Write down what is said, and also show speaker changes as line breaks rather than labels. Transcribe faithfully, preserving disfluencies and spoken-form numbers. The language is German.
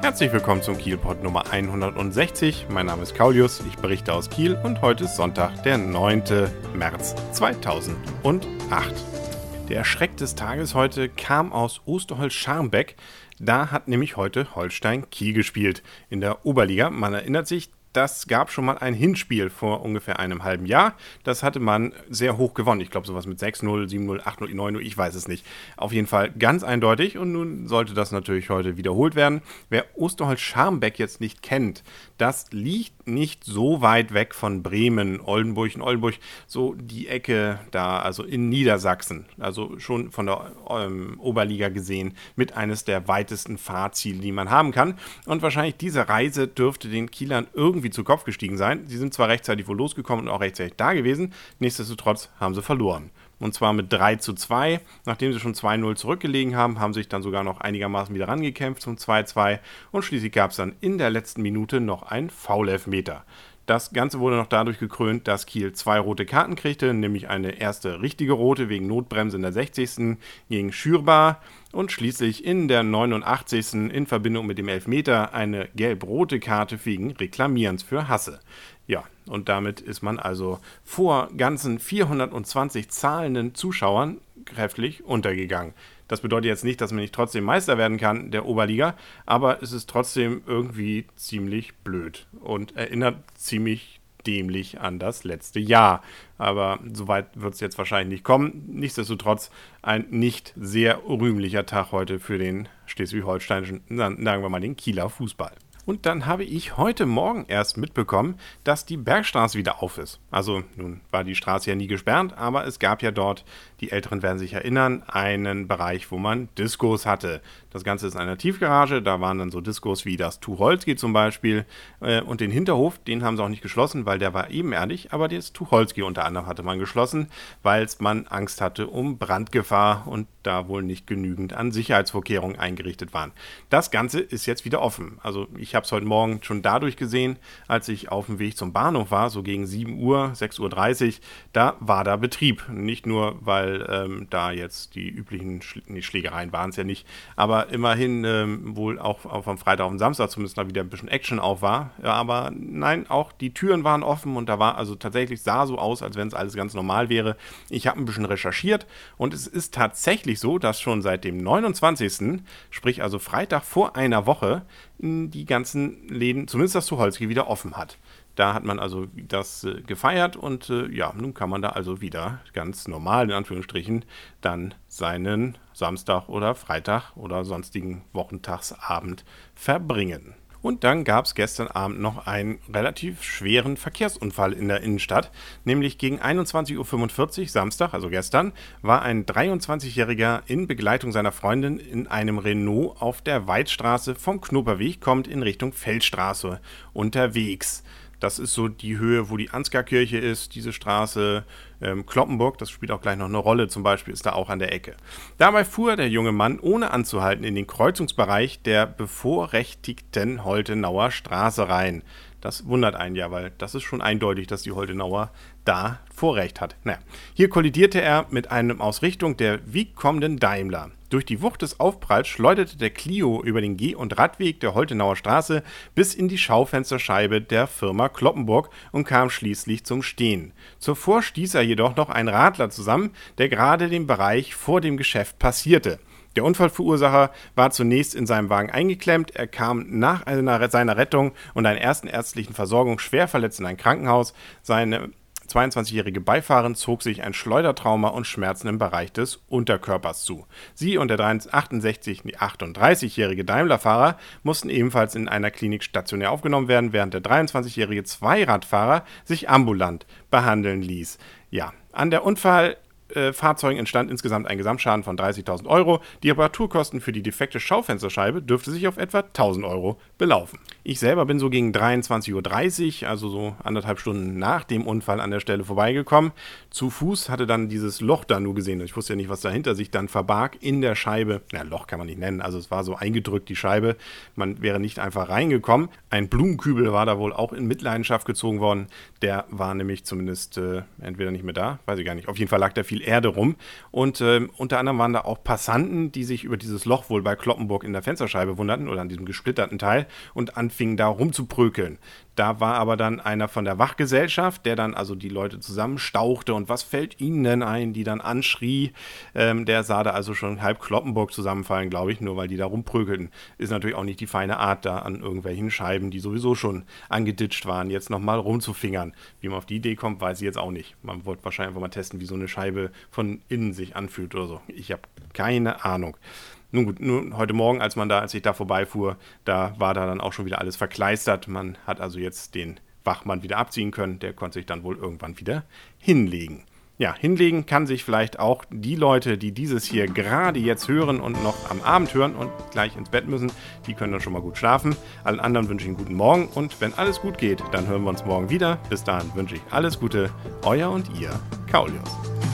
Herzlich willkommen zum Kielpod Nummer hundertsechzig. Mein Name ist Kaulius, ich berichte aus Kiel und heute ist Sonntag, der neunten März zweitausendacht. Der Schreck des Tages heute kam aus Osterholz-Scharmbeck. Da hat nämlich heute Holstein Kiel gespielt in der Oberliga. Man erinnert sich, das gab schon mal ein Hinspiel vor ungefähr einem halben Jahr. Das hatte man sehr hoch gewonnen. Ich glaube, sowas mit sechs null, sieben null, acht null, neun null, ich weiß es nicht. Auf jeden Fall ganz eindeutig und nun sollte das natürlich heute wiederholt werden. Wer Osterholz-Scharmbeck jetzt nicht kennt, das liegt nicht so weit weg von Bremen, Oldenburg und Oldenburg, so die Ecke da, also in Niedersachsen. Also schon von der ähm, Oberliga gesehen mit eines der weitesten Fahrziele, die man haben kann. Und wahrscheinlich diese Reise dürfte den Kielern irgendwie zu Kopf gestiegen sein. Sie sind zwar rechtzeitig wohl losgekommen und auch rechtzeitig da gewesen, nichtsdestotrotz haben sie verloren. Und zwar mit drei zu zwei. Nachdem sie schon zwei null zurückgelegen haben, haben sich dann sogar noch einigermaßen wieder rangekämpft zum zwei zwei. Und schließlich gab es dann in der letzten Minute noch einen Foul-Elfmeter. Das Ganze wurde noch dadurch gekrönt, dass Kiel zwei rote Karten kriegte, nämlich eine erste richtige rote wegen Notbremse in der sechzigsten gegen Schürbar und schließlich in der neunundachtzigsten in Verbindung mit dem Elfmeter eine gelb-rote Karte wegen Reklamierens für Hasse. Ja, und damit ist man also vor ganzen vierhundertzwanzig zahlenden Zuschauern kräftig untergegangen. Das bedeutet jetzt nicht, dass man nicht trotzdem Meister werden kann der Oberliga, aber es ist trotzdem irgendwie ziemlich blöd und erinnert ziemlich dämlich an das letzte Jahr. Aber soweit wird es jetzt wahrscheinlich nicht kommen. Nichtsdestotrotz ein nicht sehr rühmlicher Tag heute für den schleswig-holsteinischen, sagen wir mal den Kieler Fußball. Und dann habe ich heute Morgen erst mitbekommen, dass die Bergstraße wieder auf ist. Also nun war die Straße ja nie gesperrt, aber es gab ja dort, die Älteren werden sich erinnern, einen Bereich, wo man Diskos hatte. Das Ganze ist in einer Tiefgarage, da waren dann so Diskos wie das Tucholsky zum Beispiel. Und den Hinterhof, den haben sie auch nicht geschlossen, weil der war ebenerdig, aber das Tucholsky unter anderem hatte man geschlossen, weil man Angst hatte um Brandgefahr und da wohl nicht genügend an Sicherheitsvorkehrungen eingerichtet waren. Das Ganze ist jetzt wieder offen. Also ich Ich habe es heute Morgen schon dadurch gesehen, als ich auf dem Weg zum Bahnhof war, so gegen sieben Uhr, sechs Uhr dreißig, da war da Betrieb. Nicht nur, weil ähm, da jetzt die üblichen Schl- nee, Schlägereien waren es ja nicht, aber immerhin ähm, wohl auch, auch am Freitag auf den Samstag zumindest da wieder ein bisschen Action auf war. Ja, aber nein, auch die Türen waren offen und da war also tatsächlich, sah so aus, als wenn es alles ganz normal wäre. Ich habe ein bisschen recherchiert und es ist tatsächlich so, dass schon seit dem neunundzwanzigsten, sprich also Freitag vor einer Woche, die ganzen Läden, zumindest das Tucholsky, wieder offen hat. Da hat man also das äh, gefeiert und äh, ja, nun kann man da also wieder ganz normal, in Anführungsstrichen, dann seinen Samstag oder Freitag oder sonstigen Wochentagsabend verbringen. Und dann gab es gestern Abend noch einen relativ schweren Verkehrsunfall in der Innenstadt, nämlich gegen einundzwanzig Uhr fünfundvierzig, Samstag, also gestern, war ein dreiundzwanzigjähriger in Begleitung seiner Freundin in einem Renault auf der Weidstraße vom Knoperweg kommt in Richtung Feldstraße unterwegs. Das ist so die Höhe, wo die Ansgarkirche ist, diese Straße, ähm, Cloppenburg, das spielt auch gleich noch eine Rolle, zum Beispiel ist da auch an der Ecke. Dabei fuhr der junge Mann ohne anzuhalten in den Kreuzungsbereich der bevorrechtigten Holtenauer Straße rein. Das wundert einen ja, weil das ist schon eindeutig, dass die Holtenauer da Vorrecht hat. Naja, hier kollidierte er mit einem aus Richtung der Wiek kommenden Daimler. Durch die Wucht des Aufpralls schleuderte der Clio über den Geh- und Radweg der Holtenauer Straße bis in die Schaufensterscheibe der Firma Cloppenburg und kam schließlich zum Stehen. Zuvor stieß er jedoch noch einen Radler zusammen, der gerade den Bereich vor dem Geschäft passierte. Der Unfallverursacher war zunächst in seinem Wagen eingeklemmt. Er kam nach einer, seiner Rettung und einer ersten ärztlichen Versorgung schwer verletzt in ein Krankenhaus. Seine zweiundzwanzigjährige Beifahrerin zog sich ein Schleudertrauma und Schmerzen im Bereich des Unterkörpers zu. Sie und der achtunddreißigjährige Daimlerfahrer mussten ebenfalls in einer Klinik stationär aufgenommen werden, während der dreiundzwanzigjährige Zweiradfahrer sich ambulant behandeln ließ. Ja, an der Unfall Fahrzeugen entstand insgesamt ein Gesamtschaden von dreißigtausend Euro. Die Reparaturkosten für die defekte Schaufensterscheibe dürfte sich auf etwa tausend Euro belaufen. Ich selber bin so gegen dreiundzwanzig Uhr dreißig, also so anderthalb Stunden nach dem Unfall an der Stelle vorbeigekommen. Zu Fuß hatte dann dieses Loch da nur gesehen. Ich wusste ja nicht, was dahinter sich dann verbarg in der Scheibe. Na, Loch kann man nicht nennen, also es war so eingedrückt, die Scheibe. Man wäre nicht einfach reingekommen. Ein Blumenkübel war da wohl auch in Mitleidenschaft gezogen worden. Der war nämlich zumindest äh, entweder nicht mehr da, weiß ich gar nicht. Auf jeden Fall lag der viel Erde rum. Und äh, unter anderem waren da auch Passanten, die sich über dieses Loch wohl bei Cloppenburg in der Fensterscheibe wunderten oder an diesem gesplitterten Teil und anfingen da rumzuprökeln. Da war aber dann einer von der Wachgesellschaft, der dann also die Leute zusammenstauchte und was fällt ihnen denn ein, die dann anschrie. Ähm, der sah da also schon halb Cloppenburg zusammenfallen, glaube ich, nur weil die da rumprökelten. Ist natürlich auch nicht die feine Art, da an irgendwelchen Scheiben, die sowieso schon angeditscht waren, jetzt nochmal rumzufingern. Wie man auf die Idee kommt, weiß ich jetzt auch nicht. Man wollte wahrscheinlich einfach mal testen, wie so eine Scheibe von innen sich anfühlt oder so. Ich habe keine Ahnung. Nun gut, nur heute Morgen, als man da, als ich da vorbeifuhr, da war da dann auch schon wieder alles verkleistert. Man hat also jetzt den Wachmann wieder abziehen können. Der konnte sich dann wohl irgendwann wieder hinlegen. Ja, hinlegen kann sich vielleicht auch die Leute, die dieses hier gerade jetzt hören und noch am Abend hören und gleich ins Bett müssen, die können dann schon mal gut schlafen. Allen anderen wünsche ich einen guten Morgen und wenn alles gut geht, dann hören wir uns morgen wieder. Bis dahin wünsche ich alles Gute, euer und ihr, Kaulius.